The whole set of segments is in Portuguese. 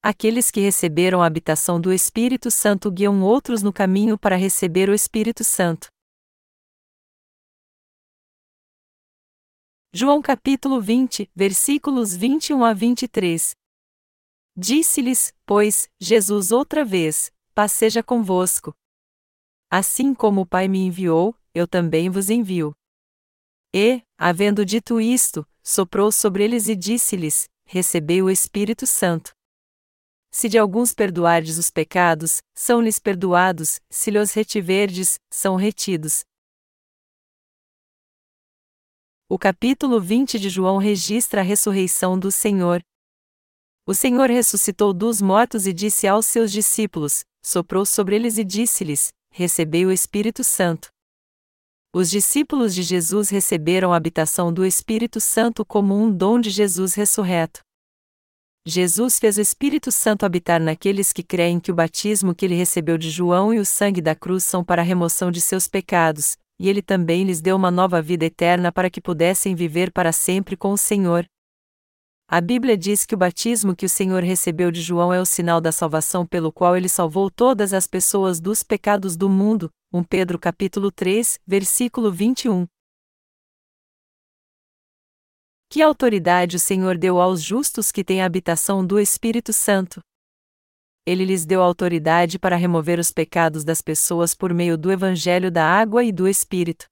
Aqueles que receberam a habitação do Espírito Santo guiam outros no caminho para receber o Espírito Santo. João capítulo 20, versículos 21 a 23. Disse-lhes, pois, Jesus outra vez: paz seja convosco. Assim como o Pai me enviou, eu também vos envio. E, havendo dito isto, soprou sobre eles e disse-lhes: recebei o Espírito Santo. Se de alguns perdoardes os pecados, são-lhes perdoados; se lhos retiverdes, são retidos. O capítulo 20 de João registra a ressurreição do Senhor. O Senhor ressuscitou dos mortos e disse aos seus discípulos, soprou sobre eles e disse-lhes: recebei o Espírito Santo. Os discípulos de Jesus receberam a habitação do Espírito Santo como um dom de Jesus ressurreto. Jesus fez o Espírito Santo habitar naqueles que creem que o batismo que ele recebeu de João e o sangue da cruz são para a remoção de seus pecados, e ele também lhes deu uma nova vida eterna para que pudessem viver para sempre com o Senhor. A Bíblia diz que o batismo que o Senhor recebeu de João é o sinal da salvação pelo qual ele salvou todas as pessoas dos pecados do mundo. 1 Pedro capítulo 3, versículo 21. Que autoridade o Senhor deu aos justos que têm a habitação do Espírito Santo? Ele lhes deu autoridade para remover os pecados das pessoas por meio do Evangelho da água e do Espírito.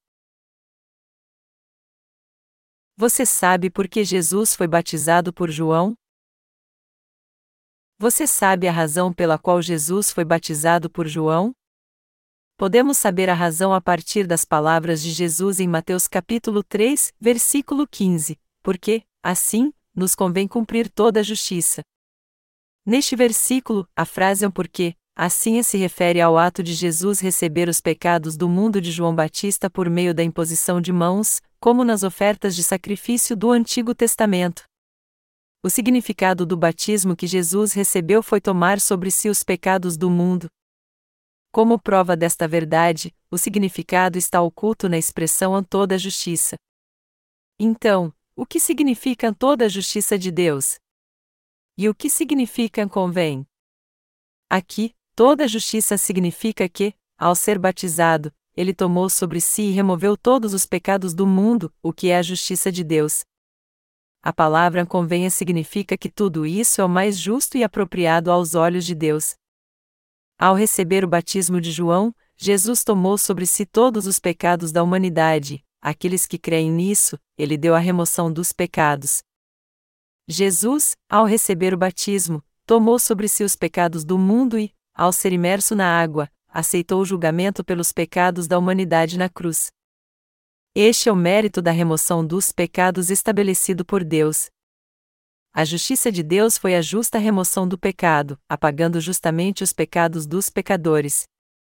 Você sabe por que Jesus foi batizado por João? Você sabe a razão pela qual Jesus foi batizado por João? Podemos saber a razão a partir das palavras de Jesus em Mateus capítulo 3, versículo 15, porque, assim, nos convém cumprir toda a justiça. Neste versículo, a frase porque, assim se refere ao ato de Jesus receber os pecados do mundo de João Batista por meio da imposição de mãos, como nas ofertas de sacrifício do Antigo Testamento. O significado do batismo que Jesus recebeu foi tomar sobre si os pecados do mundo. Como prova desta verdade, o significado está oculto na expressão toda a justiça. Então, o que significa toda a justiça de Deus? E o que significa convém? Aqui, toda a justiça significa que, ao ser batizado, ele tomou sobre si e removeu todos os pecados do mundo, o que é a justiça de Deus. A palavra convenha significa que tudo isso é o mais justo e apropriado aos olhos de Deus. Ao receber o batismo de João, Jesus tomou sobre si todos os pecados da humanidade. Àqueles que creem nisso, ele deu a remoção dos pecados. Jesus, ao receber o batismo, tomou sobre si os pecados do mundo e, ao ser imerso na água, aceitou o julgamento pelos pecados da humanidade na cruz. Este é o mérito da remoção dos pecados estabelecido por Deus. A justiça de Deus foi a justa remoção do pecado, apagando justamente os pecados dos pecadores.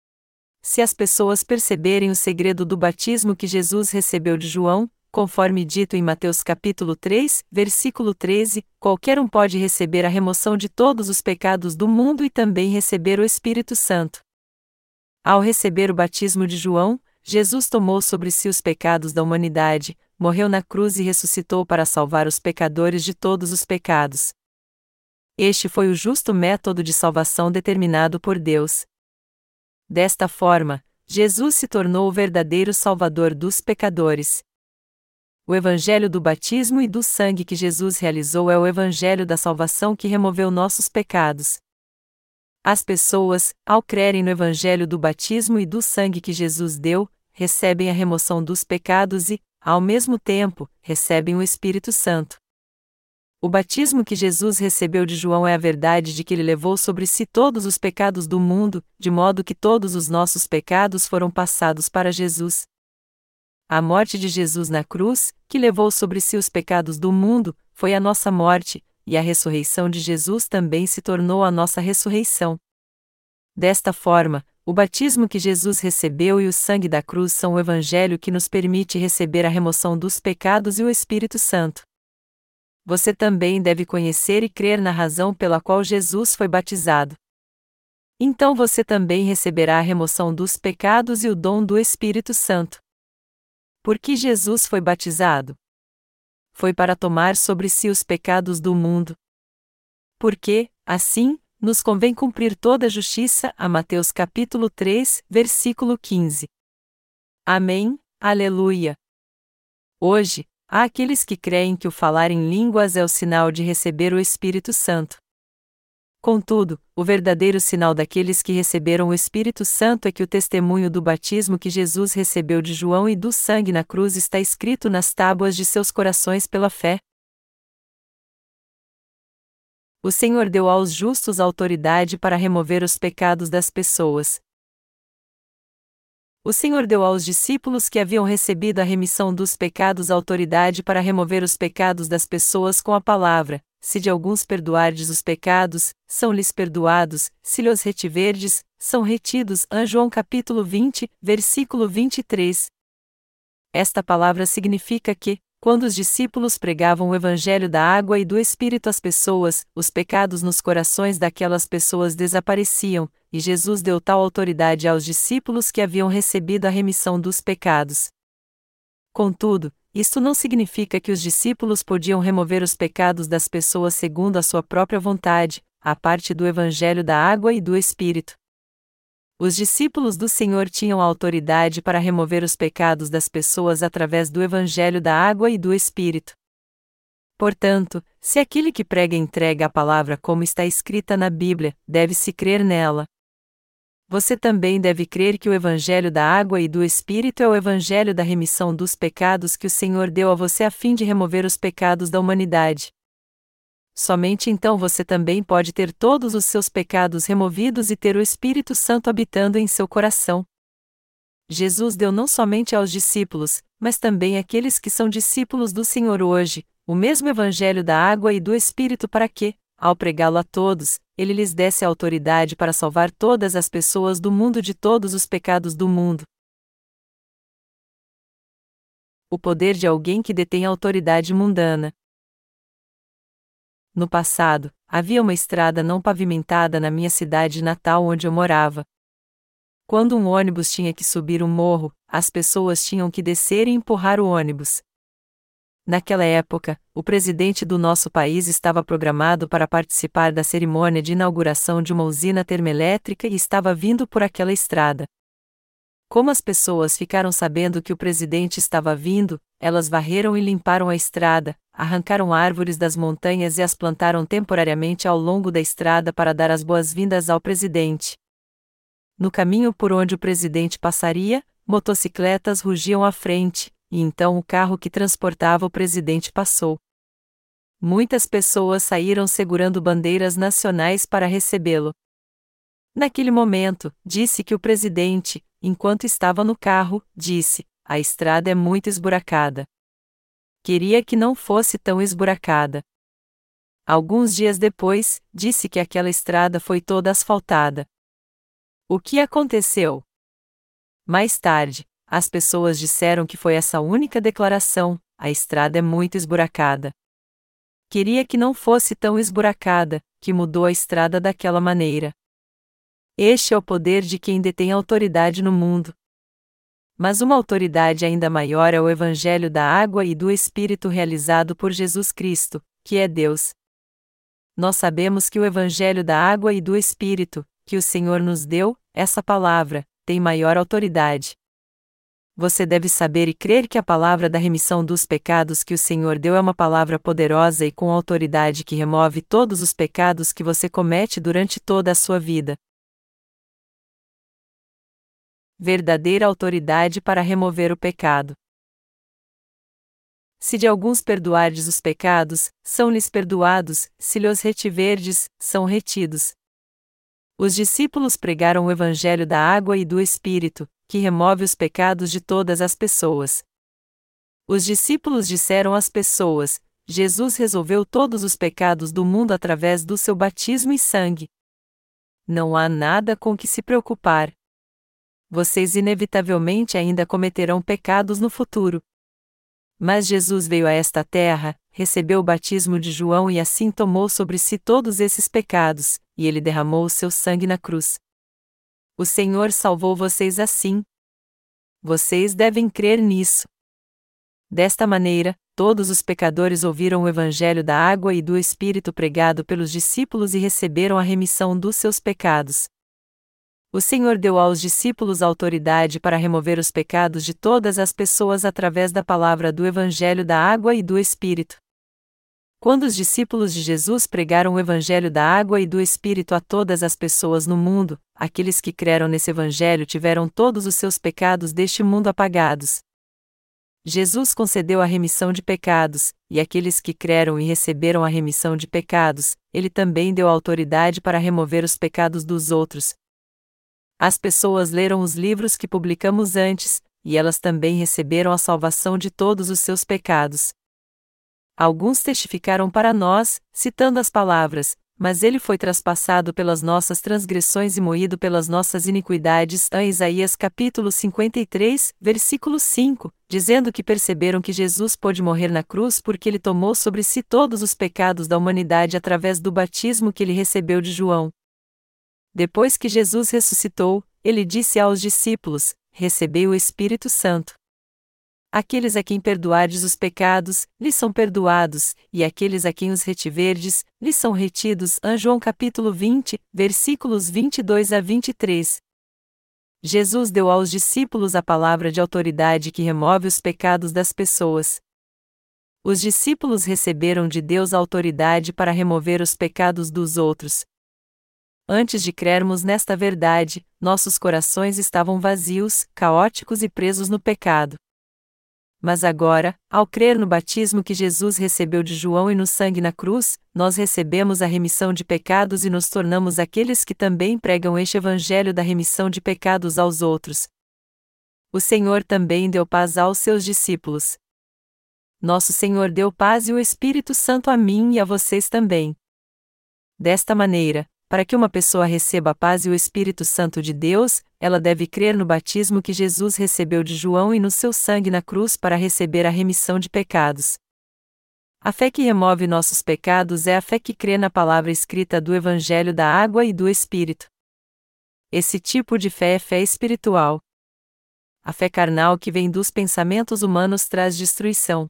Se as pessoas perceberem o segredo do batismo que Jesus recebeu de João, conforme dito em Mateus capítulo 3, versículo 13, qualquer um pode receber a remoção de todos os pecados do mundo e também receber o Espírito Santo. Ao receber o batismo de João, Jesus tomou sobre si os pecados da humanidade, morreu na cruz e ressuscitou para salvar os pecadores de todos os pecados. Este foi o justo método de salvação determinado por Deus. Desta forma, Jesus se tornou o verdadeiro Salvador dos pecadores. O Evangelho do batismo e do sangue que Jesus realizou é o Evangelho da salvação que removeu nossos pecados. As pessoas, ao crerem no Evangelho do batismo e do sangue que Jesus deu, recebem a remoção dos pecados e, ao mesmo tempo, recebem o Espírito Santo. O batismo que Jesus recebeu de João é a verdade de que ele levou sobre si todos os pecados do mundo, de modo que todos os nossos pecados foram passados para Jesus. A morte de Jesus na cruz, que levou sobre si os pecados do mundo, foi a nossa morte, e a ressurreição de Jesus também se tornou a nossa ressurreição. Desta forma, o batismo que Jesus recebeu e o sangue da cruz são o Evangelho que nos permite receber a remoção dos pecados e o Espírito Santo. Você também deve conhecer e crer na razão pela qual Jesus foi batizado. Então você também receberá a remoção dos pecados e o dom do Espírito Santo. Por que Jesus foi batizado? Foi para tomar sobre si os pecados do mundo. Porque, Assim, nos convém cumprir toda a justiça. A Mateus capítulo 3, versículo 15. Amém, aleluia. Hoje, há aqueles que creem que o falar em línguas é o sinal de receber o Espírito Santo. Contudo, o verdadeiro sinal daqueles que receberam o Espírito Santo é que o testemunho do batismo que Jesus recebeu de João e do sangue na cruz está escrito nas tábuas de seus corações pela fé. O Senhor deu aos justos autoridade para remover os pecados das pessoas. O Senhor deu aos discípulos que haviam recebido a remissão dos pecados autoridade para remover os pecados das pessoas com a palavra: se de alguns perdoardes os pecados, são-lhes perdoados; se lhes retiverdes, são retidos. João capítulo 20, versículo 23. Esta palavra significa que, quando os discípulos pregavam o evangelho da água e do Espírito às pessoas, os pecados nos corações daquelas pessoas desapareciam, e Jesus deu tal autoridade aos discípulos que haviam recebido a remissão dos pecados. Contudo, isto não significa que os discípulos podiam remover os pecados das pessoas segundo a sua própria vontade, à parte do evangelho da água e do Espírito. Os discípulos do Senhor tinham a autoridade para remover os pecados das pessoas através do evangelho da água e do Espírito. Portanto, se aquele que prega entrega a palavra como está escrita na Bíblia, deve-se crer nela. Você também deve crer que o evangelho da água e do Espírito é o evangelho da remissão dos pecados que o Senhor deu a você a fim de remover os pecados da humanidade. Somente então você também pode ter todos os seus pecados removidos e ter o Espírito Santo habitando em seu coração. Jesus deu não somente aos discípulos, mas também àqueles que são discípulos do Senhor hoje, o mesmo evangelho da água e do Espírito para que, ao pregá-lo a todos, ele lhes desse a autoridade para salvar todas as pessoas do mundo de todos os pecados do mundo. O poder de alguém que detém autoridade mundana. No passado, havia uma estrada não pavimentada na minha cidade natal onde eu morava. Quando um ônibus tinha que subir um morro, as pessoas tinham que descer e empurrar o ônibus. Naquela época, o presidente do nosso país estava programado para participar da cerimônia de inauguração de uma usina termoelétrica e estava vindo por aquela estrada. Como as pessoas ficaram sabendo que o presidente estava vindo, elas varreram e limparam a estrada, arrancaram árvores das montanhas e as plantaram temporariamente ao longo da estrada para dar as boas-vindas ao presidente. No caminho por onde o presidente passaria, motocicletas rugiam à frente, e então o carro que transportava o presidente passou. Muitas pessoas saíram segurando bandeiras nacionais para recebê-lo. Naquele momento, disse que o presidente, enquanto estava no carro, disse: "A estrada é muito esburacada. Queria que não fosse tão esburacada." Alguns dias depois, disse que aquela estrada foi toda asfaltada. O que aconteceu? Mais tarde, as pessoas disseram que foi essa única declaração: "A estrada é muito esburacada." Queria que não fosse tão esburacada, que mudou a estrada daquela maneira. Este é o poder de quem detém autoridade no mundo. Mas uma autoridade ainda maior é o Evangelho da água e do Espírito realizado por Jesus Cristo, que é Deus. Nós sabemos que o Evangelho da água e do Espírito, que o Senhor nos deu, essa palavra, tem maior autoridade. Você deve saber e crer que a palavra da remissão dos pecados que o Senhor deu é uma palavra poderosa e com autoridade que remove todos os pecados que você comete durante toda a sua vida. Verdadeira autoridade para remover o pecado. Se de alguns perdoardes os pecados, são-lhes perdoados; se lhes retiverdes, são retidos. Os discípulos pregaram o Evangelho da água e do Espírito, que remove os pecados de todas as pessoas. Os discípulos disseram às pessoas: Jesus resolveu todos os pecados do mundo através do seu batismo e sangue. Não há nada com que se preocupar. Vocês inevitavelmente ainda cometerão pecados no futuro. Mas Jesus veio a esta terra, recebeu o batismo de João e assim tomou sobre si todos esses pecados, e ele derramou o seu sangue na cruz. O Senhor salvou vocês assim. Vocês devem crer nisso. Desta maneira, Todos os pecadores ouviram o evangelho da água e do Espírito pregado pelos discípulos e receberam a remissão dos seus pecados. O Senhor deu aos discípulos autoridade para remover os pecados de todas as pessoas através da palavra do evangelho da água e do Espírito. Quando os discípulos de Jesus pregaram o evangelho da água e do Espírito a todas as pessoas no mundo, aqueles que creram nesse evangelho tiveram todos os seus pecados deste mundo apagados. Jesus concedeu a remissão de pecados, e aqueles que creram e receberam a remissão de pecados, Ele também deu autoridade para remover os pecados dos outros. As pessoas leram os livros que publicamos antes, e elas também receberam a salvação de todos os seus pecados. Alguns testificaram para nós, citando as palavras: mas ele foi traspassado pelas nossas transgressões e moído pelas nossas iniquidades. Isaías capítulo 53, versículo 5, dizendo que perceberam que Jesus pôde morrer na cruz porque ele tomou sobre si todos os pecados da humanidade através do batismo que ele recebeu de João. Depois que Jesus ressuscitou, ele disse aos discípulos: recebei o Espírito Santo. Aqueles a quem perdoardes os pecados, lhes são perdoados, e aqueles a quem os retiverdes, lhes são retidos. João capítulo 20, versículos 22 a 23. Jesus deu aos discípulos a palavra de autoridade que remove os pecados das pessoas. Os discípulos receberam de Deus a autoridade para remover os pecados dos outros. Antes de crermos nesta verdade, nossos corações estavam vazios, caóticos e presos no pecado. Mas agora, ao crer no batismo que Jesus recebeu de João e no sangue na cruz, nós recebemos a remissão de pecados e nos tornamos aqueles que também pregam este evangelho da remissão de pecados aos outros. O Senhor também deu paz aos seus discípulos. Nosso Senhor deu paz e o Espírito Santo a mim e a vocês também. Desta maneira, para que uma pessoa receba a paz e o Espírito Santo de Deus, ela deve crer no batismo que Jesus recebeu de João e no seu sangue na cruz para receber a remissão de pecados. A fé que remove nossos pecados é a fé que crê na palavra escrita do Evangelho da água e do Espírito. Esse tipo de fé é fé espiritual. A fé carnal que vem dos pensamentos humanos traz destruição.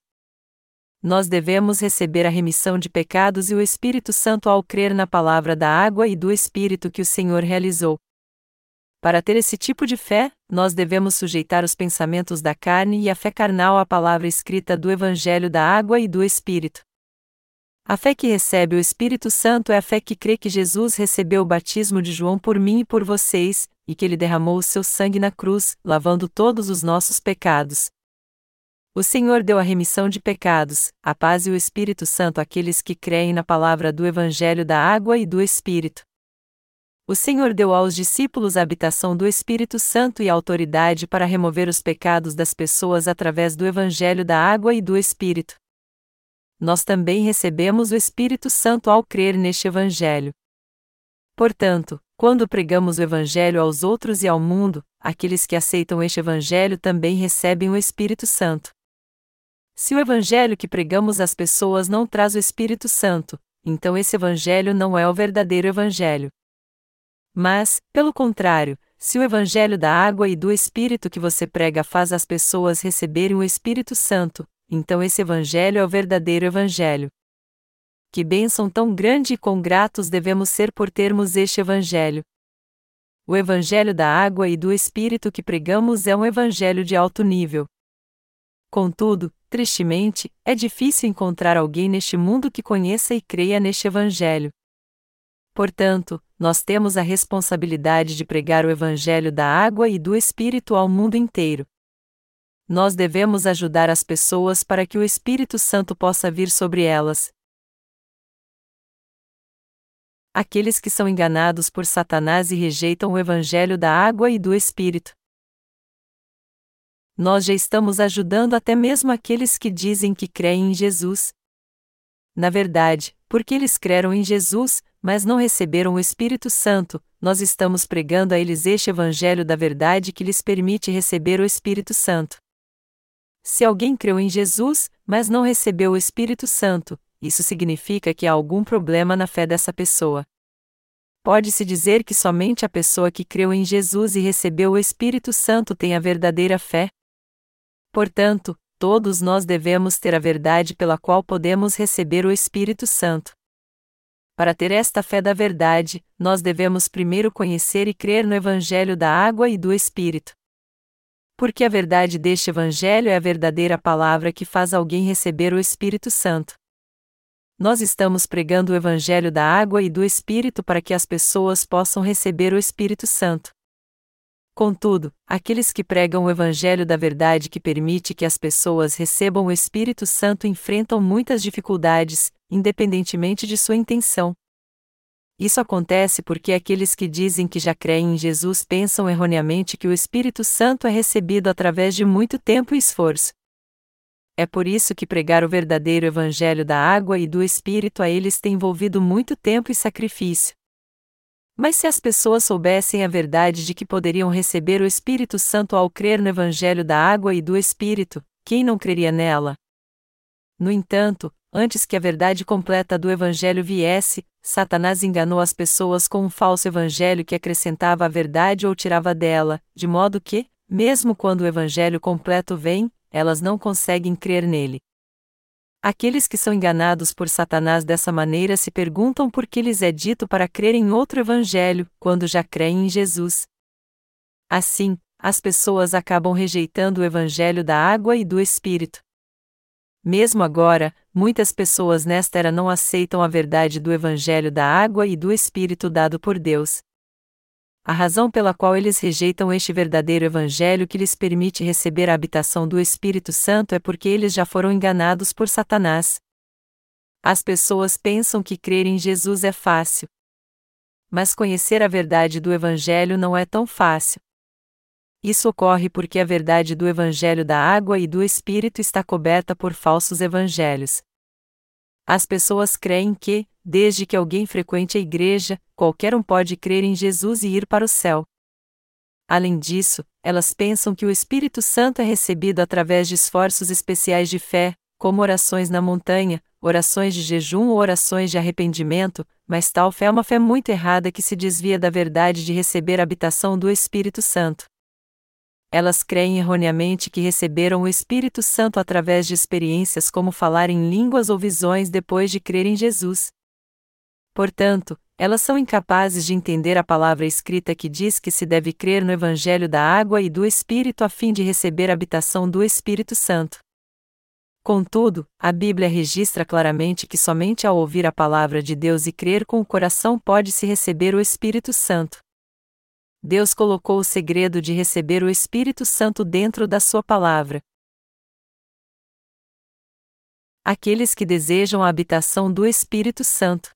Nós devemos receber a remissão de pecados e o Espírito Santo ao crer na palavra da água e do Espírito que o Senhor realizou. Para ter esse tipo de fé, nós devemos sujeitar os pensamentos da carne e a fé carnal à palavra escrita do Evangelho da água e do Espírito. A fé que recebe o Espírito Santo é a fé que crê que Jesus recebeu o batismo de João por mim e por vocês, e que ele derramou o seu sangue na cruz, lavando todos os nossos pecados. O Senhor deu a remissão de pecados, a paz e o Espírito Santo àqueles que creem na palavra do Evangelho da água e do Espírito. O Senhor deu aos discípulos a habitação do Espírito Santo e a autoridade para remover os pecados das pessoas através do Evangelho da água e do Espírito. Nós também recebemos o Espírito Santo ao crer neste Evangelho. Portanto, quando pregamos o Evangelho aos outros e ao mundo, aqueles que aceitam este Evangelho também recebem o Espírito Santo. Se o Evangelho que pregamos às pessoas não traz o Espírito Santo, então esse Evangelho não é o verdadeiro Evangelho. Mas, pelo contrário, se o Evangelho da água e do Espírito que você prega faz as pessoas receberem o Espírito Santo, então esse Evangelho é o verdadeiro Evangelho. Que bênção tão grande e quão gratos devemos ser por termos este Evangelho. O Evangelho da água e do Espírito que pregamos é um Evangelho de alto nível. Contudo, tristemente, é difícil encontrar alguém neste mundo que conheça e creia neste Evangelho. Portanto, nós temos a responsabilidade de pregar o Evangelho da água e do Espírito ao mundo inteiro. Nós devemos ajudar as pessoas para que o Espírito Santo possa vir sobre elas. Aqueles que são enganados por Satanás e rejeitam o Evangelho da água e do Espírito. Nós já estamos ajudando até mesmo aqueles que dizem que creem em Jesus. Na verdade, porque eles creram em Jesus, mas não receberam o Espírito Santo, nós estamos pregando a eles este Evangelho da verdade que lhes permite receber o Espírito Santo. Se alguém creu em Jesus, mas não recebeu o Espírito Santo, isso significa que há algum problema na fé dessa pessoa. Pode-se dizer que somente a pessoa que creu em Jesus e recebeu o Espírito Santo tem a verdadeira fé? Portanto, todos nós devemos ter a verdade pela qual podemos receber o Espírito Santo. Para ter esta fé da verdade, nós devemos primeiro conhecer e crer no Evangelho da água e do Espírito. Porque a verdade deste Evangelho é a verdadeira palavra que faz alguém receber o Espírito Santo. Nós estamos pregando o Evangelho da água e do Espírito para que as pessoas possam receber o Espírito Santo. Contudo, aqueles que pregam o Evangelho da verdade que permite que as pessoas recebam o Espírito Santo enfrentam muitas dificuldades, independentemente de sua intenção. Isso acontece porque aqueles que dizem que já creem em Jesus pensam erroneamente que o Espírito Santo é recebido através de muito tempo e esforço. É por isso que pregar o verdadeiro Evangelho da água e do Espírito a eles tem envolvido muito tempo e sacrifício. Mas se as pessoas soubessem a verdade de que poderiam receber o Espírito Santo ao crer no Evangelho da água e do Espírito, quem não creria nela? No entanto, antes que a verdade completa do Evangelho viesse, Satanás enganou as pessoas com um falso evangelho que acrescentava a verdade ou tirava dela, de modo que, mesmo quando o Evangelho completo vem, elas não conseguem crer nele. Aqueles que são enganados por Satanás dessa maneira se perguntam por que lhes é dito para crer em outro evangelho, quando já creem em Jesus. Assim, as pessoas acabam rejeitando o Evangelho da água e do Espírito. Mesmo agora, muitas pessoas nesta era não aceitam a verdade do Evangelho da água e do Espírito dado por Deus. A razão pela qual eles rejeitam este verdadeiro Evangelho que lhes permite receber a habitação do Espírito Santo é porque eles já foram enganados por Satanás. As pessoas pensam que crer em Jesus é fácil. Mas conhecer a verdade do Evangelho não é tão fácil. Isso ocorre porque a verdade do Evangelho da água e do Espírito está coberta por falsos evangelhos. As pessoas creem que, desde que alguém frequente a igreja, qualquer um pode crer em Jesus e ir para o céu. Além disso, elas pensam que o Espírito Santo é recebido através de esforços especiais de fé, como orações na montanha, orações de jejum ou orações de arrependimento, mas tal fé é uma fé muito errada que se desvia da verdade de receber a habitação do Espírito Santo. Elas creem erroneamente que receberam o Espírito Santo através de experiências como falar em línguas ou visões depois de crer em Jesus. Portanto, elas são incapazes de entender a palavra escrita que diz que se deve crer no Evangelho da água e do Espírito a fim de receber a habitação do Espírito Santo. Contudo, a Bíblia registra claramente que somente ao ouvir a palavra de Deus e crer com o coração pode-se receber o Espírito Santo. Deus colocou o segredo de receber o Espírito Santo dentro da sua palavra. Aqueles que desejam a habitação do Espírito Santo.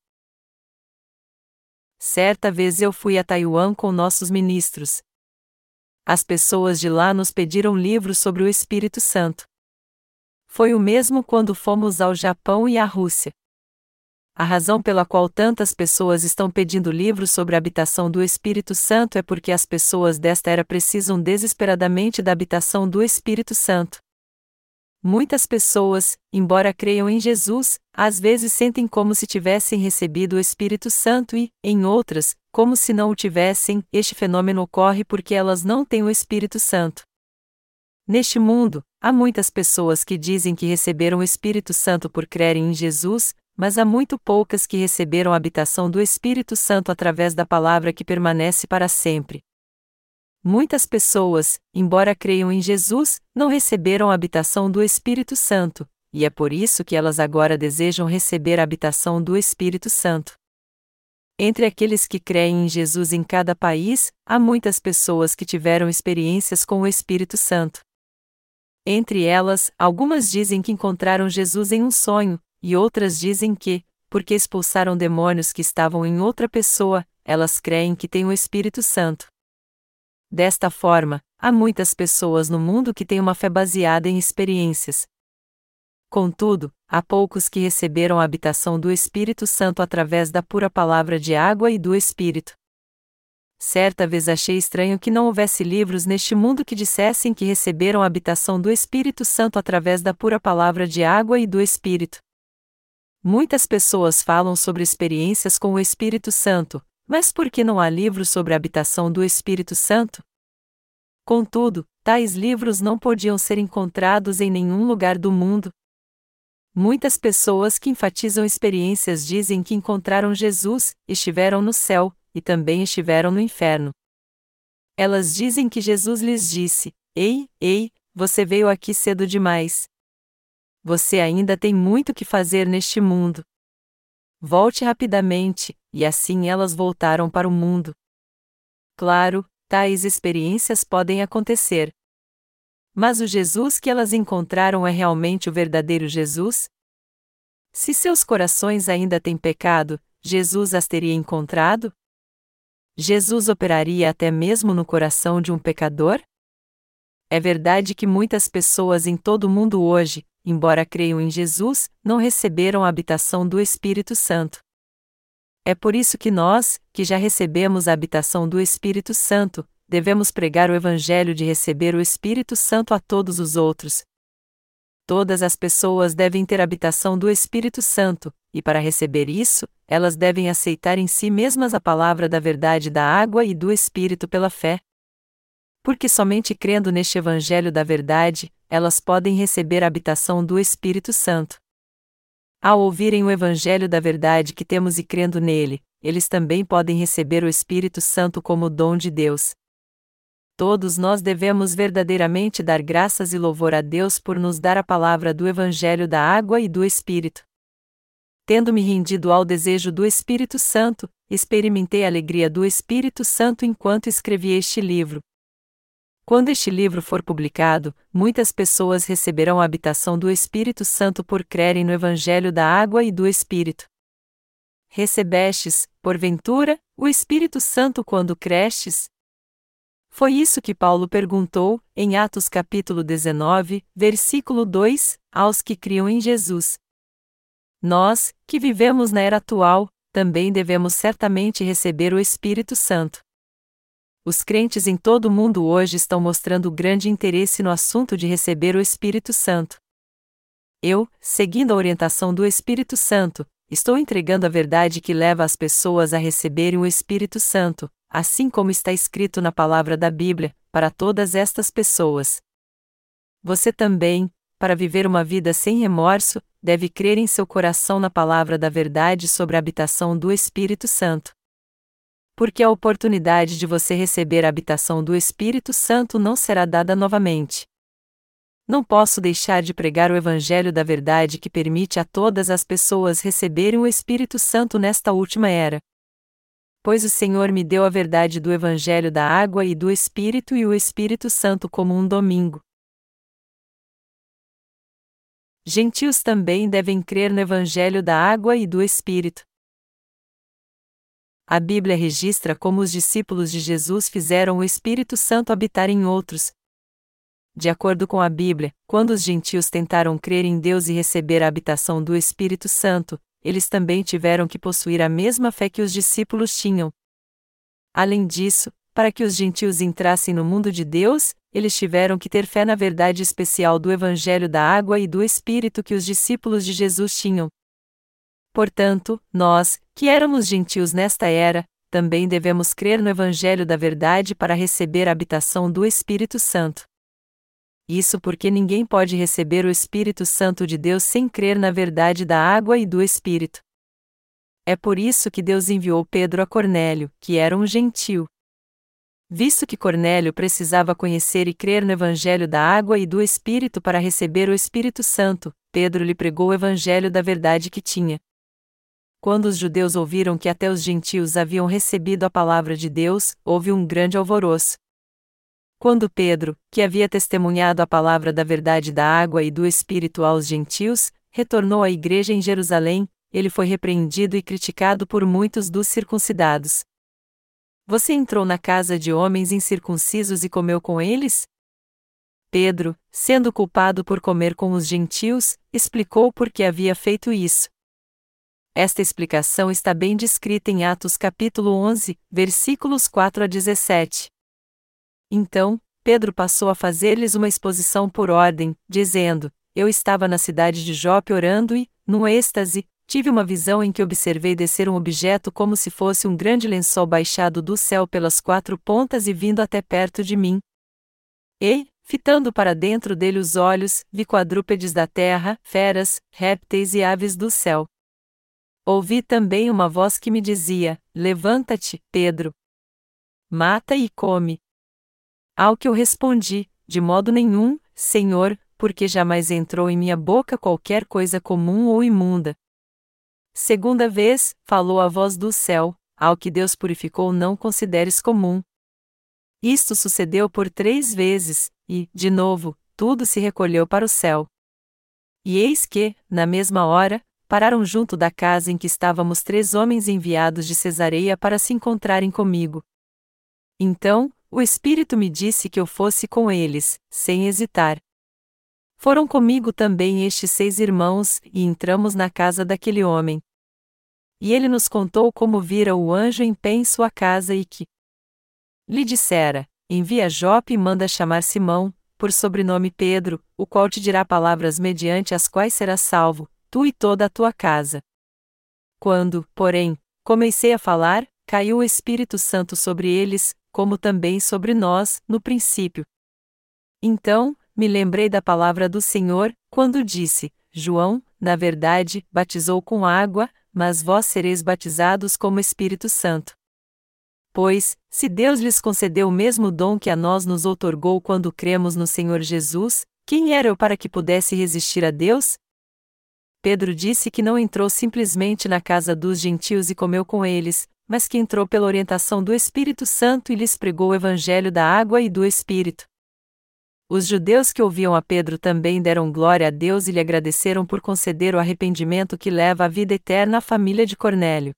Certa vez eu fui a Taiwan com nossos ministros. As pessoas de lá nos pediram livros sobre o Espírito Santo. Foi o mesmo quando fomos ao Japão e à Rússia. A razão pela qual tantas pessoas estão pedindo livros sobre a habitação do Espírito Santo é porque as pessoas desta era precisam desesperadamente da habitação do Espírito Santo. Muitas pessoas, embora creiam em Jesus, às vezes sentem como se tivessem recebido o Espírito Santo e, em outras, como se não o tivessem. Este fenômeno ocorre porque elas não têm o Espírito Santo. Neste mundo, há muitas pessoas que dizem que receberam o Espírito Santo por crerem em Jesus, mas há muito poucas que receberam a habitação do Espírito Santo através da palavra que permanece para sempre. Muitas pessoas, embora creiam em Jesus, não receberam a habitação do Espírito Santo, e é por isso que elas agora desejam receber a habitação do Espírito Santo. Entre aqueles que creem em Jesus em cada país, há muitas pessoas que tiveram experiências com o Espírito Santo. Entre elas, algumas dizem que encontraram Jesus em um sonho, e outras dizem que, porque expulsaram demônios que estavam em outra pessoa, elas creem que têm o Espírito Santo. Desta forma, há muitas pessoas no mundo que têm uma fé baseada em experiências. Contudo, há poucos que receberam a habitação do Espírito Santo através da pura palavra de água e do Espírito. Certa vez achei estranho que não houvesse livros neste mundo que dissessem que receberam a habitação do Espírito Santo através da pura palavra de água e do Espírito. Muitas pessoas falam sobre experiências com o Espírito Santo, mas por que não há livros sobre a habitação do Espírito Santo? Contudo, tais livros não podiam ser encontrados em nenhum lugar do mundo. Muitas pessoas que enfatizam experiências dizem que encontraram Jesus, estiveram no céu, e também estiveram no inferno. Elas dizem que Jesus lhes disse: Ei, você veio aqui cedo demais. Você ainda tem muito que fazer neste mundo. Volte rapidamente, e assim elas voltaram para o mundo. Claro, tais experiências podem acontecer. Mas o Jesus que elas encontraram é realmente o verdadeiro Jesus? Se seus corações ainda têm pecado, Jesus as teria encontrado? Jesus operaria até mesmo no coração de um pecador? É verdade que muitas pessoas em todo o mundo hoje, embora creiam em Jesus, não receberam a habitação do Espírito Santo. É por isso que nós, que já recebemos a habitação do Espírito Santo, devemos pregar o Evangelho de receber o Espírito Santo a todos os outros. Todas as pessoas devem ter a habitação do Espírito Santo, e para receber isso, elas devem aceitar em si mesmas a palavra da verdade da água e do Espírito pela fé. Porque somente crendo neste Evangelho da verdade, elas podem receber a habitação do Espírito Santo. Ao ouvirem o Evangelho da verdade que temos e crendo nele, eles também podem receber o Espírito Santo como dom de Deus. Todos nós devemos verdadeiramente dar graças e louvor a Deus por nos dar a palavra do Evangelho da água e do Espírito. Tendo-me rendido ao desejo do Espírito Santo, experimentei a alegria do Espírito Santo enquanto escrevi este livro. Quando este livro for publicado, muitas pessoas receberão a habitação do Espírito Santo por crerem no Evangelho da água e do Espírito. Recebestes, porventura, o Espírito Santo quando crestes? Foi isso que Paulo perguntou, em Atos capítulo 19, versículo 2, aos que criam em Jesus. Nós, que vivemos na era atual, também devemos certamente receber o Espírito Santo. Os crentes em todo o mundo hoje estão mostrando grande interesse no assunto de receber o Espírito Santo. Eu, seguindo a orientação do Espírito Santo, estou entregando a verdade que leva as pessoas a receberem o Espírito Santo, assim como está escrito na palavra da Bíblia, para todas estas pessoas. Você também, para viver uma vida sem remorso, deve crer em seu coração na palavra da verdade sobre a habitação do Espírito Santo. Porque a oportunidade de você receber a habitação do Espírito Santo não será dada novamente. Não posso deixar de pregar o Evangelho da verdade que permite a todas as pessoas receberem o Espírito Santo nesta última era. Pois o Senhor me deu a verdade do Evangelho da água e do Espírito e o Espírito Santo como um domingo. Gentios também devem crer no Evangelho da água e do Espírito. A Bíblia registra como os discípulos de Jesus fizeram o Espírito Santo habitar em outros. De acordo com a Bíblia, quando os gentios tentaram crer em Deus e receber a habitação do Espírito Santo, eles também tiveram que possuir a mesma fé que os discípulos tinham. Além disso, para que os gentios entrassem no mundo de Deus, eles tiveram que ter fé na verdade especial do Evangelho da água e do Espírito que os discípulos de Jesus tinham. Portanto, nós, que éramos gentios nesta era, também devemos crer no Evangelho da verdade para receber a habitação do Espírito Santo. Isso porque ninguém pode receber o Espírito Santo de Deus sem crer na verdade da água e do Espírito. É por isso que Deus enviou Pedro a Cornélio, que era um gentio. Visto que Cornélio precisava conhecer e crer no Evangelho da água e do Espírito para receber o Espírito Santo, Pedro lhe pregou o Evangelho da verdade que tinha. Quando os judeus ouviram que até os gentios haviam recebido a palavra de Deus, houve um grande alvoroço. Quando Pedro, que havia testemunhado a palavra da verdade da água e do Espírito aos gentios, retornou à igreja em Jerusalém, ele foi repreendido e criticado por muitos dos circuncidados. Você entrou na casa de homens incircuncisos e comeu com eles? Pedro, sendo culpado por comer com os gentios, explicou por que havia feito isso. Esta explicação está bem descrita em Atos capítulo 11, versículos 4 a 17. Então, Pedro passou a fazer-lhes uma exposição por ordem, dizendo: Eu estava na cidade de Jope orando e, num êxtase, tive uma visão em que observei descer um objeto como se fosse um grande lençol baixado do céu pelas quatro pontas e vindo até perto de mim. E, fitando para dentro dele os olhos, vi quadrúpedes da terra, feras, répteis e aves do céu. Ouvi também uma voz que me dizia: Levanta-te, Pedro. Mata e come. Ao que eu respondi: De modo nenhum, Senhor, porque jamais entrou em minha boca qualquer coisa comum ou imunda. Segunda vez, falou a voz do céu: Ao que Deus purificou não consideres comum. Isto sucedeu por 3 vezes, e, de novo, tudo se recolheu para o céu. E eis que, na mesma hora, pararam junto da casa em que estávamos 3 homens enviados de Cesareia para se encontrarem comigo. Então, o Espírito me disse que eu fosse com eles, sem hesitar. Foram comigo também estes 6 irmãos, e entramos na casa daquele homem. E ele nos contou como vira o anjo em pé em sua casa e que lhe dissera: Envia a Jope e manda chamar Simão, por sobrenome Pedro, o qual te dirá palavras mediante as quais serás salvo, tu e toda a tua casa. Quando, porém, comecei a falar, caiu o Espírito Santo sobre eles, como também sobre nós, no princípio. Então, me lembrei da palavra do Senhor, quando disse: João, na verdade, batizou com água, mas vós sereis batizados como Espírito Santo. Pois, se Deus lhes concedeu o mesmo dom que a nós nos outorgou quando cremos no Senhor Jesus, quem era eu para que pudesse resistir a Deus? Pedro disse que não entrou simplesmente na casa dos gentios e comeu com eles, mas que entrou pela orientação do Espírito Santo e lhes pregou o evangelho da água e do Espírito. Os judeus que ouviam a Pedro também deram glória a Deus e lhe agradeceram por conceder o arrependimento que leva à vida eterna à família de Cornélio.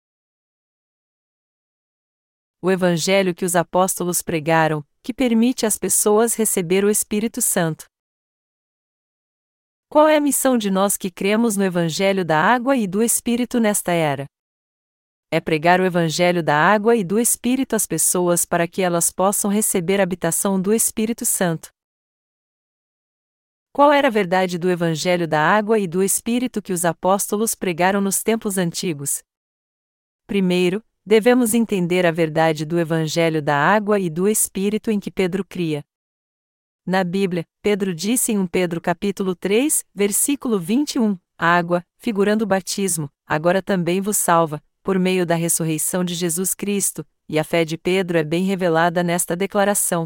O evangelho que os apóstolos pregaram, que permite às pessoas receber o Espírito Santo. Qual é a missão de nós que cremos no evangelho da água e do Espírito nesta era? É pregar o evangelho da água e do Espírito às pessoas para que elas possam receber a habitação do Espírito Santo. Qual era a verdade do evangelho da água e do Espírito que os apóstolos pregaram nos tempos antigos? Primeiro, devemos entender a verdade do evangelho da água e do Espírito em que Pedro cria. Na Bíblia, Pedro disse em 1 Pedro capítulo 3, versículo 21, a água, figurando o batismo, agora também vos salva, por meio da ressurreição de Jesus Cristo, e a fé de Pedro é bem revelada nesta declaração.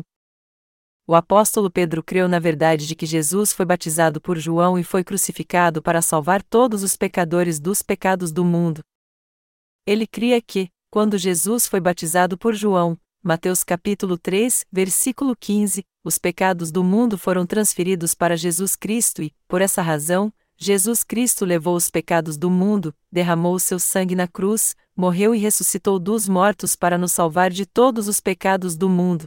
O apóstolo Pedro creu na verdade de que Jesus foi batizado por João e foi crucificado para salvar todos os pecadores dos pecados do mundo. Ele cria que, quando Jesus foi batizado por João, Mateus capítulo 3, versículo 15, os pecados do mundo foram transferidos para Jesus Cristo e, por essa razão, Jesus Cristo levou os pecados do mundo, derramou o seu sangue na cruz, morreu e ressuscitou dos mortos para nos salvar de todos os pecados do mundo.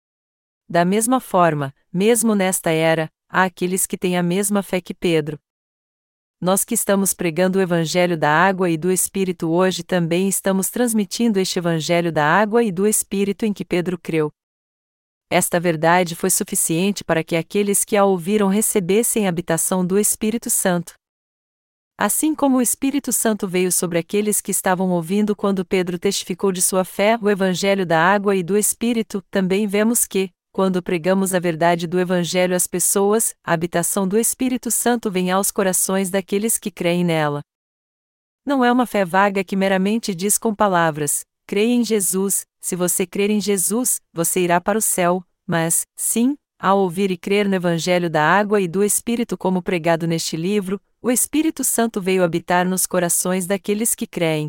Da mesma forma, mesmo nesta era, há aqueles que têm a mesma fé que Pedro. Nós que estamos pregando o Evangelho da água e do Espírito hoje também estamos transmitindo este Evangelho da água e do Espírito em que Pedro creu. Esta verdade foi suficiente para que aqueles que a ouviram recebessem a habitação do Espírito Santo. Assim como o Espírito Santo veio sobre aqueles que estavam ouvindo quando Pedro testificou de sua fé, o Evangelho da água e do Espírito, também vemos que, quando pregamos a verdade do Evangelho às pessoas, a habitação do Espírito Santo vem aos corações daqueles que creem nela. Não é uma fé vaga que meramente diz com palavras: creia em Jesus, se você crer em Jesus, você irá para o céu, mas, sim, ao ouvir e crer no Evangelho da água e do Espírito como pregado neste livro, o Espírito Santo veio habitar nos corações daqueles que creem.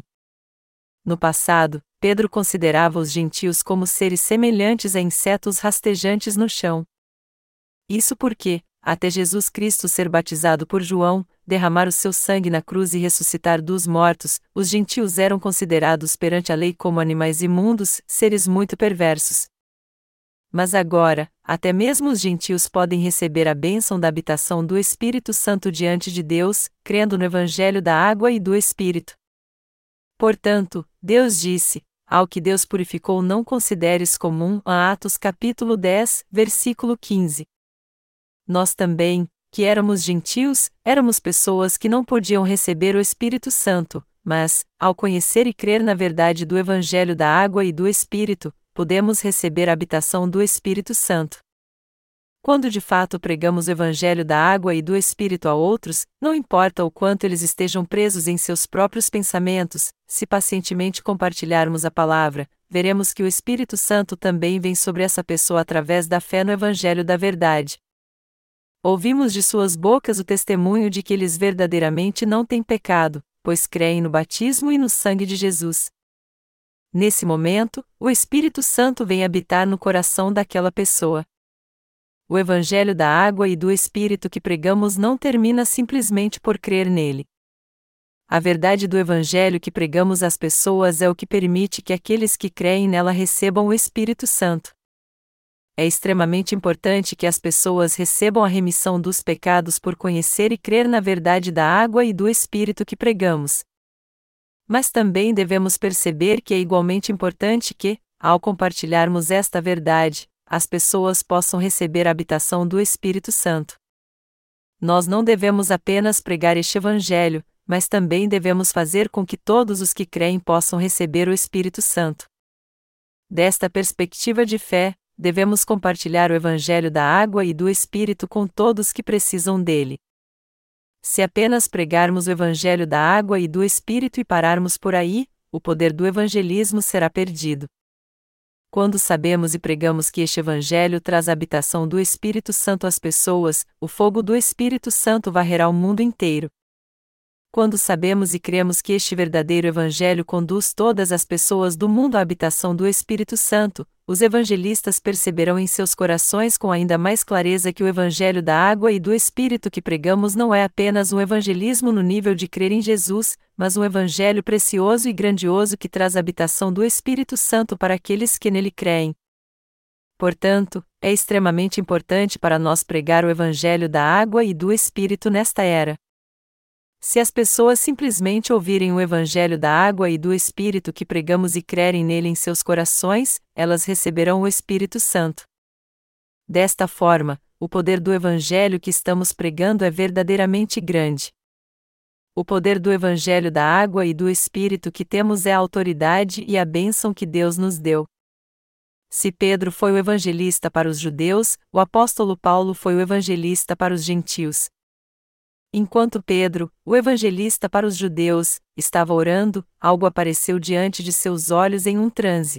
No passado, Pedro considerava os gentios como seres semelhantes a insetos rastejantes no chão. Isso porque, até Jesus Cristo ser batizado por João, derramar o seu sangue na cruz e ressuscitar dos mortos, os gentios eram considerados perante a lei como animais imundos, seres muito perversos. Mas agora, até mesmo os gentios podem receber a bênção da habitação do Espírito Santo diante de Deus, crendo no Evangelho da água e do Espírito. Portanto, Deus disse: ao que Deus purificou não consideres comum, Atos capítulo 10, versículo 15. Nós também, que éramos gentios, éramos pessoas que não podiam receber o Espírito Santo, mas, ao conhecer e crer na verdade do Evangelho da água e do Espírito, podemos receber a habitação do Espírito Santo. Quando de fato pregamos o Evangelho da água e do Espírito a outros, não importa o quanto eles estejam presos em seus próprios pensamentos, se pacientemente compartilharmos a palavra, veremos que o Espírito Santo também vem sobre essa pessoa através da fé no Evangelho da verdade. Ouvimos de suas bocas o testemunho de que eles verdadeiramente não têm pecado, pois creem no batismo e no sangue de Jesus. Nesse momento, o Espírito Santo vem habitar no coração daquela pessoa. O Evangelho da água e do Espírito que pregamos não termina simplesmente por crer nele. A verdade do Evangelho que pregamos às pessoas é o que permite que aqueles que creem nela recebam o Espírito Santo. É extremamente importante que as pessoas recebam a remissão dos pecados por conhecer e crer na verdade da água e do Espírito que pregamos. Mas também devemos perceber que é igualmente importante que, ao compartilharmos esta verdade, as pessoas possam receber a habitação do Espírito Santo. Nós não devemos apenas pregar este Evangelho, mas também devemos fazer com que todos os que creem possam receber o Espírito Santo. Desta perspectiva de fé, devemos compartilhar o Evangelho da água e do Espírito com todos que precisam dele. Se apenas pregarmos o Evangelho da água e do Espírito e pararmos por aí, o poder do evangelismo será perdido. Quando sabemos e pregamos que este Evangelho traz a habitação do Espírito Santo às pessoas, o fogo do Espírito Santo varrerá o mundo inteiro. Quando sabemos e cremos que este verdadeiro Evangelho conduz todas as pessoas do mundo à habitação do Espírito Santo, os evangelistas perceberão em seus corações com ainda mais clareza que o Evangelho da água e do Espírito que pregamos não é apenas um evangelismo no nível de crer em Jesus, mas um Evangelho precioso e grandioso que traz a habitação do Espírito Santo para aqueles que nele creem. Portanto, é extremamente importante para nós pregar o Evangelho da água e do Espírito nesta era. Se as pessoas simplesmente ouvirem o Evangelho da água e do Espírito que pregamos e crerem nele em seus corações, elas receberão o Espírito Santo. Desta forma, o poder do Evangelho que estamos pregando é verdadeiramente grande. O poder do Evangelho da água e do Espírito que temos é a autoridade e a bênção que Deus nos deu. Se Pedro foi o evangelista para os judeus, o apóstolo Paulo foi o evangelista para os gentios. Enquanto Pedro, o evangelista para os judeus, estava orando, algo apareceu diante de seus olhos em um transe.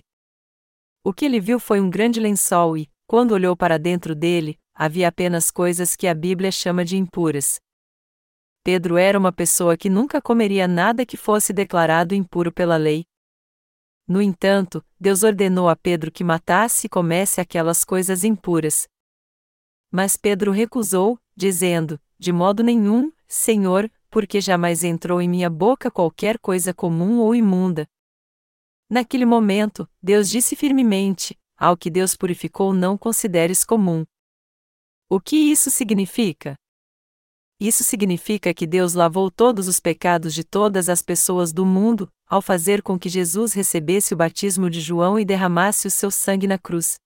O que ele viu foi um grande lençol e, quando olhou para dentro dele, havia apenas coisas que a Bíblia chama de impuras. Pedro era uma pessoa que nunca comeria nada que fosse declarado impuro pela lei. No entanto, Deus ordenou a Pedro que matasse e comesse aquelas coisas impuras. Mas Pedro recusou, dizendo: de modo nenhum, Senhor, porque jamais entrou em minha boca qualquer coisa comum ou imunda. Naquele momento, Deus disse firmemente: ao que Deus purificou não consideres comum. O que isso significa? Isso significa que Deus lavou todos os pecados de todas as pessoas do mundo, ao fazer com que Jesus recebesse o batismo de João e derramasse o seu sangue na cruz.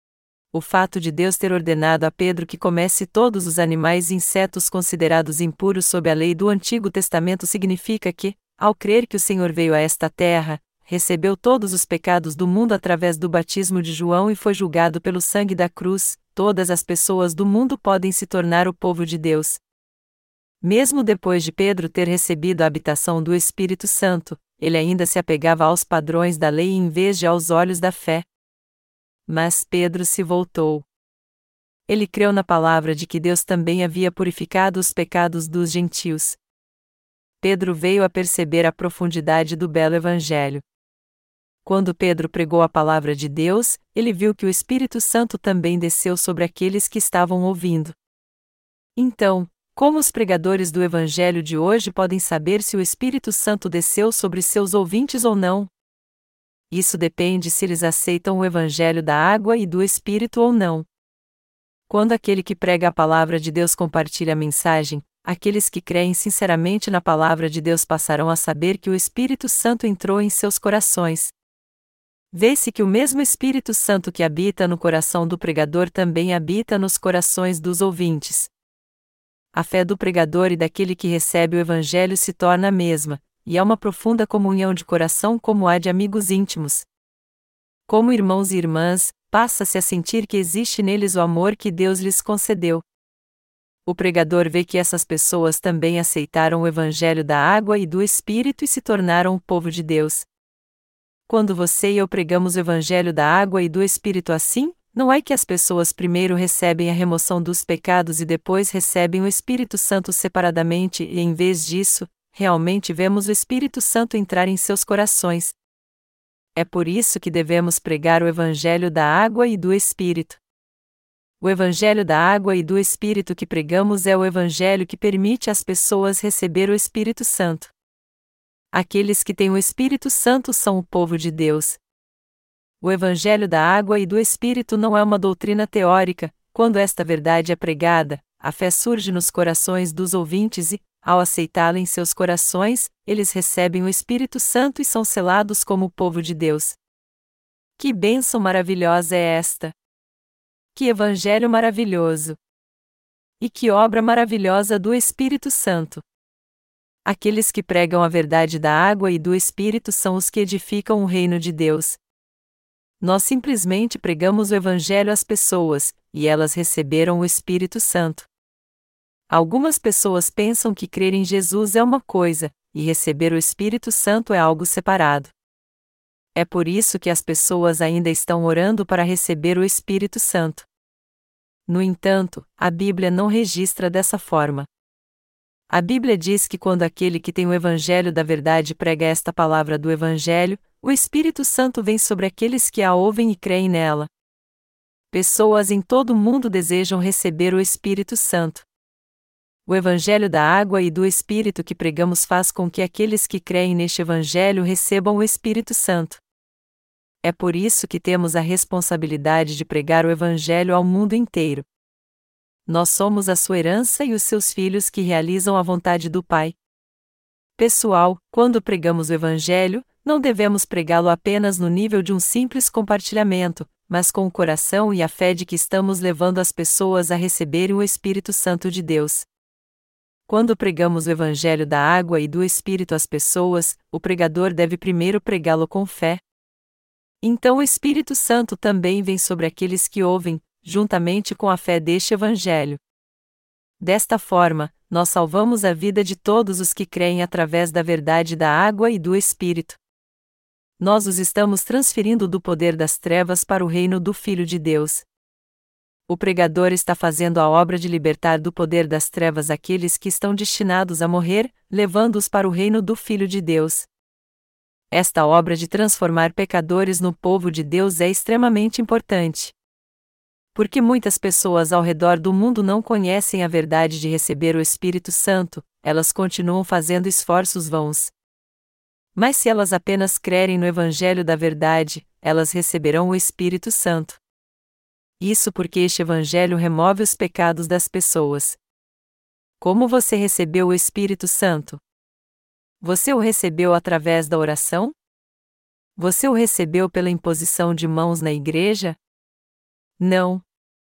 O fato de Deus ter ordenado a Pedro que comesse todos os animais e insetos considerados impuros sob a lei do Antigo Testamento significa que, ao crer que o Senhor veio a esta terra, recebeu todos os pecados do mundo através do batismo de João e foi julgado pelo sangue da cruz, todas as pessoas do mundo podem se tornar o povo de Deus. Mesmo depois de Pedro ter recebido a habitação do Espírito Santo, ele ainda se apegava aos padrões da lei em vez de aos olhos da fé. Mas Pedro se voltou. Ele creu na palavra de que Deus também havia purificado os pecados dos gentios. Pedro veio a perceber a profundidade do belo Evangelho. Quando Pedro pregou a palavra de Deus, ele viu que o Espírito Santo também desceu sobre aqueles que estavam ouvindo. Então, como os pregadores do Evangelho de hoje podem saber se o Espírito Santo desceu sobre seus ouvintes ou não? Isso depende se eles aceitam o Evangelho da água e do Espírito ou não. Quando aquele que prega a palavra de Deus compartilha a mensagem, aqueles que creem sinceramente na palavra de Deus passarão a saber que o Espírito Santo entrou em seus corações. Vê-se que o mesmo Espírito Santo que habita no coração do pregador também habita nos corações dos ouvintes. A fé do pregador e daquele que recebe o Evangelho se torna a mesma, e há uma profunda comunhão de coração como a de amigos íntimos. Como irmãos e irmãs, passa-se a sentir que existe neles o amor que Deus lhes concedeu. O pregador vê que essas pessoas também aceitaram o Evangelho da água e do Espírito e se tornaram o povo de Deus. Quando você e eu pregamos o Evangelho da água e do Espírito assim, não é que as pessoas primeiro recebem a remoção dos pecados e depois recebem o Espírito Santo separadamente e, em vez disso, realmente vemos o Espírito Santo entrar em seus corações. É por isso que devemos pregar o Evangelho da água e do Espírito. O Evangelho da água e do Espírito que pregamos é o Evangelho que permite às pessoas receber o Espírito Santo. Aqueles que têm o Espírito Santo são o povo de Deus. O Evangelho da água e do Espírito não é uma doutrina teórica. Quando esta verdade é pregada, a fé surge nos corações dos ouvintes e, ao aceitá-la em seus corações, eles recebem o Espírito Santo e são selados como o povo de Deus. Que bênção maravilhosa é esta! Que Evangelho maravilhoso! E que obra maravilhosa do Espírito Santo! Aqueles que pregam a verdade da água e do Espírito são os que edificam o reino de Deus. Nós simplesmente pregamos o Evangelho às pessoas, e elas receberam o Espírito Santo. Algumas pessoas pensam que crer em Jesus é uma coisa, e receber o Espírito Santo é algo separado. É por isso que as pessoas ainda estão orando para receber o Espírito Santo. No entanto, a Bíblia não registra dessa forma. A Bíblia diz que quando aquele que tem o Evangelho da verdade prega esta palavra do Evangelho, o Espírito Santo vem sobre aqueles que a ouvem e creem nela. Pessoas em todo o mundo desejam receber o Espírito Santo. O Evangelho da água e do Espírito que pregamos faz com que aqueles que creem neste Evangelho recebam o Espírito Santo. É por isso que temos a responsabilidade de pregar o Evangelho ao mundo inteiro. Nós somos a sua herança e os seus filhos que realizam a vontade do Pai. Pessoal, quando pregamos o Evangelho, não devemos pregá-lo apenas no nível de um simples compartilhamento, mas com o coração e a fé de que estamos levando as pessoas a receberem o Espírito Santo de Deus. Quando pregamos o Evangelho da água e do Espírito às pessoas, o pregador deve primeiro pregá-lo com fé. Então o Espírito Santo também vem sobre aqueles que ouvem, juntamente com a fé deste Evangelho. Desta forma, nós salvamos a vida de todos os que creem através da verdade da água e do Espírito. Nós os estamos transferindo do poder das trevas para o reino do Filho de Deus. O pregador está fazendo a obra de libertar do poder das trevas aqueles que estão destinados a morrer, levando-os para o reino do Filho de Deus. Esta obra de transformar pecadores no povo de Deus é extremamente importante. Porque muitas pessoas ao redor do mundo não conhecem a verdade de receber o Espírito Santo, elas continuam fazendo esforços vãos. Mas se elas apenas crerem no Evangelho da verdade, elas receberão o Espírito Santo. Isso porque este Evangelho remove os pecados das pessoas. Como você recebeu o Espírito Santo? Você o recebeu através da oração? Você o recebeu pela imposição de mãos na igreja? Não.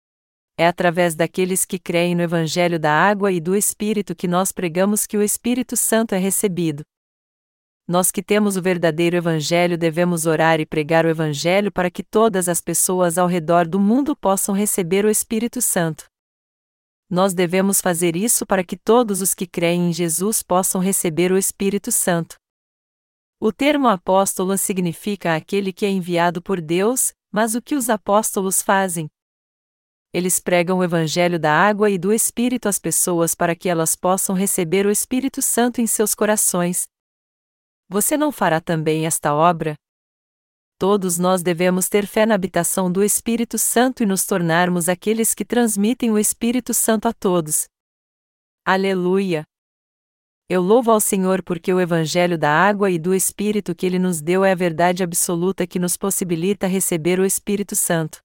É através daqueles que creem no Evangelho da água e do Espírito que nós pregamos que o Espírito Santo é recebido. Nós que temos o verdadeiro Evangelho devemos orar e pregar o Evangelho para que todas as pessoas ao redor do mundo possam receber o Espírito Santo. Nós devemos fazer isso para que todos os que creem em Jesus possam receber o Espírito Santo. O termo apóstolo significa aquele que é enviado por Deus, mas o que os apóstolos fazem? Eles pregam o Evangelho da água e do Espírito às pessoas para que elas possam receber o Espírito Santo em seus corações. Você não fará também esta obra? Todos nós devemos ter fé na habitação do Espírito Santo e nos tornarmos aqueles que transmitem o Espírito Santo a todos. Aleluia! Eu louvo ao Senhor porque o Evangelho da água e do Espírito que Ele nos deu é a verdade absoluta que nos possibilita receber o Espírito Santo.